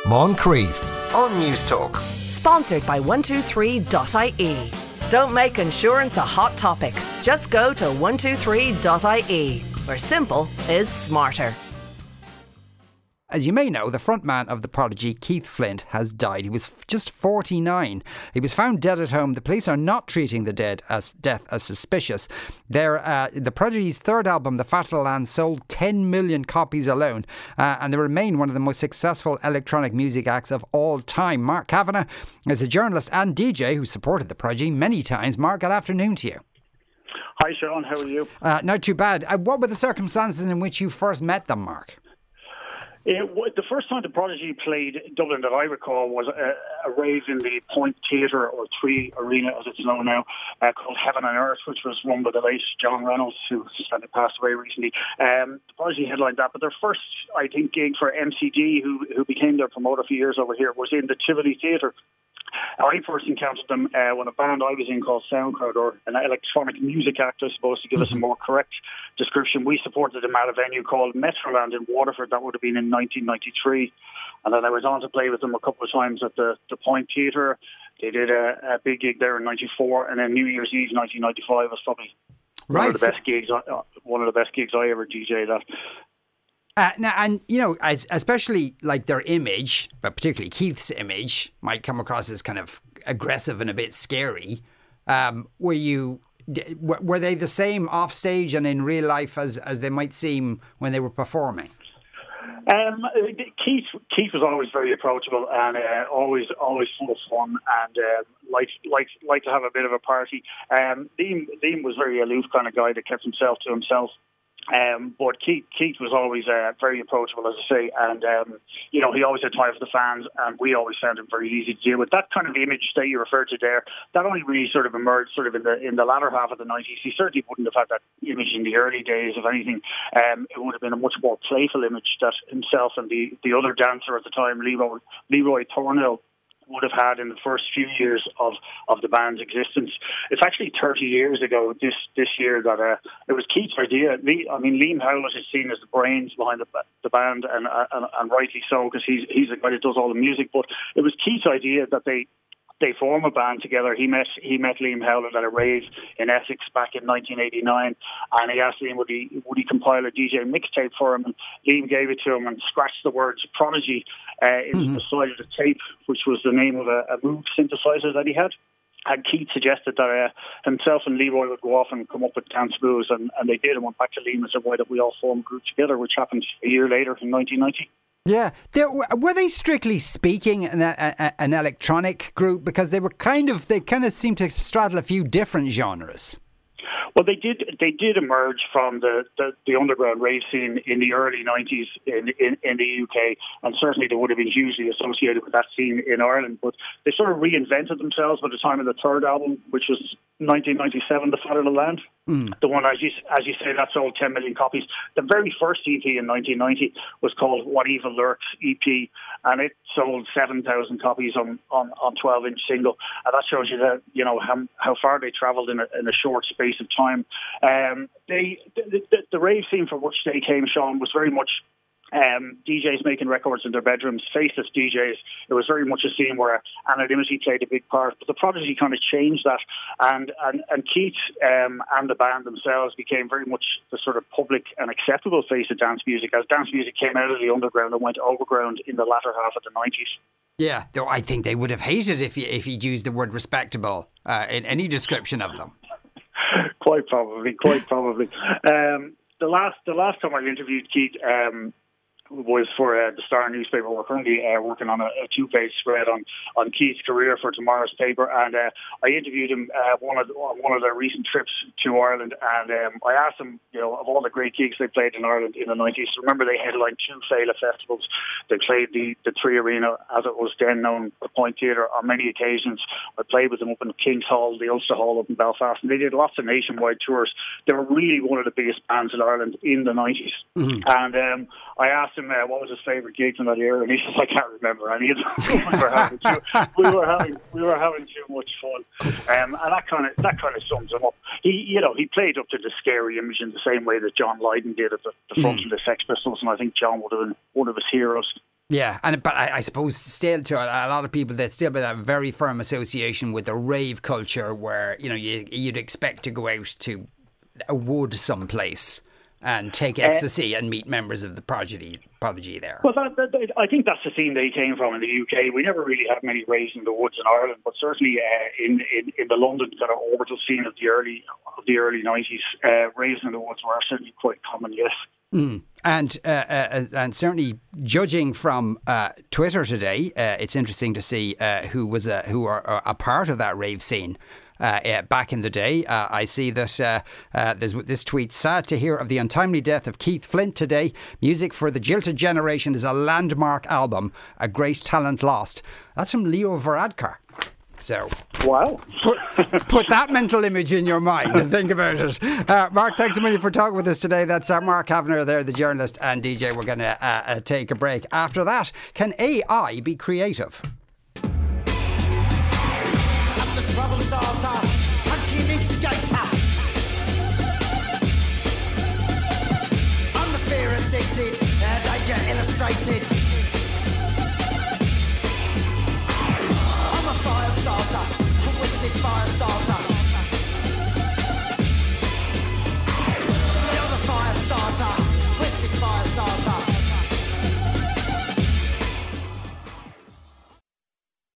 Moncrief on Newstalk. Sponsored by 123.ie. Don't make insurance a hot topic. Just go to 123.ie, where simple is smarter. As you may know, the frontman of The Prodigy, Keith Flint, has died. He was just 49. He was found dead at home. The police are not treating the death as suspicious. The Prodigy's third album, The Fatal Land, sold 10 million copies alone, and they remain one of the most successful electronic music acts of all time. Mark Kavanagh is a journalist and DJ who supported The Prodigy many times. Mark, good afternoon to you. Hi, Sean. How are you? Not too bad. What were the circumstances in which you first met them, Mark? The first time the Prodigy played Dublin that I recall was a rave in the Point Theatre, or 3 Arena as it's known now, called Heaven and Earth, which was run by the late John Reynolds, who sadly passed away recently. The Prodigy headlined that, but their first, I think, gig for MCD, who became their promoter for years over here, was in the Tivoli Theatre. I first encountered them when a band I was in called Soundcrowd, or an electronic music act, I suppose, to give us a more correct description. We supported them at a venue called Metroland in Waterford. That would have been in 1993. And then I was on to play with them a couple of times at the Point Theatre. They did a big gig there in 94, and then New Year's Eve 1995 was probably one of the best gigs I ever DJ'd at. Now, and you know, especially like their image, but particularly Keith's image, might come across as kind of aggressive and a bit scary. Were they the same off stage and in real life as they might seem when they were performing? Keith was always very approachable and always full of fun and liked to have a bit of a party. Liam was very aloof kind of guy that kept himself to himself. But Keith was always very approachable, as I say, and he always had time for the fans, and we always found him very easy to deal with. That kind of image that you referred to there, that only really sort of emerged sort of in the latter half of the 90s. He certainly wouldn't have had that image in the early days. If anything, it would have been a much more playful image that himself and the other dancer at the time, Leroy Thornhill, would have had in the first few years of the band's existence. It's actually 30 years ago this year that it was Keith's idea. Liam Howlett is seen as the brains behind the band, and rightly so, because he's the guy that does all the music. But it was Keith's idea that they form a band together. He met Liam Howlett at a rave in Essex back in 1989, and he asked Liam would he compile a DJ mixtape for him, and Liam gave it to him and scratched the words Prodigy into the side of the tape, which was the name of a Moog synthesizer that he had. And Keith suggested that himself and Leroy would go off and come up with dance moves, and they did, and went back to Liam and said, why don't we all form a group together, which happened a year later in 1990. Yeah. Were they strictly speaking an electronic group? Because they kind of seemed to straddle a few different genres. Well, they did emerge from the underground rave scene in the early 90s in the UK, and certainly they would have been hugely associated with that scene in Ireland. But they sort of reinvented themselves by the time of the third album, which was 1997, The Fatal Land. The one, as you say, that sold 10 million copies. The very first EP in 1990 was called What Evil Lurks EP, and it sold 7,000 copies on 12-inch single. And that shows you that, how far they travelled in a short space of time. The rave scene from which they came, Sean, was very much DJs making records in their bedrooms, faceless DJs. It was very much a scene where anonymity played a big part. But the Prodigy kind of changed that, and Keith and the band themselves became very much the sort of public and acceptable face of dance music, as dance music came out of the underground and went overground in the latter half of the 90s. Yeah, though I think they would have hated if he'd used the word respectable in any description of them. Quite probably. The last time I interviewed Keith was for the Star newspaper. We're currently working on a two-page spread on Keith's career for tomorrow's paper, and I interviewed him on one of their recent trips to Ireland, and I asked him, of all the great gigs they played in Ireland in the 90s. Remember, they headlined 2 Fela festivals. They played the 3 Arena, as it was then known, the Point Theatre, on many occasions. I played with them up in King's Hall, the Ulster Hall up in Belfast, and they did lots of nationwide tours. They were really one of the biggest bands in Ireland in the 90s. And I asked asked him what was his favourite gig from that era, and he says, I can't remember any of them. we were having too much fun, and that kind of sums him up. He played up to the Scary Image in the same way that John Lydon did at the front of the Sex Pistols, and I think John would have been one of his heroes. Yeah, but I suppose still to a lot of people there's still been a very firm association with the rave culture where you'd expect to go out to a wood someplace and take ecstasy and meet members of the Prodigy there. Well, I think that's the scene they came from in the UK. We never really had many raves in the woods in Ireland, but certainly in the London kind of orbital scene of the early 90s, raves in the woods were certainly quite common, yes. And certainly judging from Twitter today, it's interesting to see who are a part of that rave scene. Back in the day, I see that there's this tweet: sad to hear of the untimely death of Keith Flint today. Music for the Jilted Generation is a landmark album, a great talent lost. That's from Leo Varadkar. So, wow. Put that mental image in your mind and think about it. Mark, thanks a million for talking with us today. That's Mark Kavanagh there, the journalist and DJ. We're going to take a break. After that, can AI be creative? Trouble starter, and keep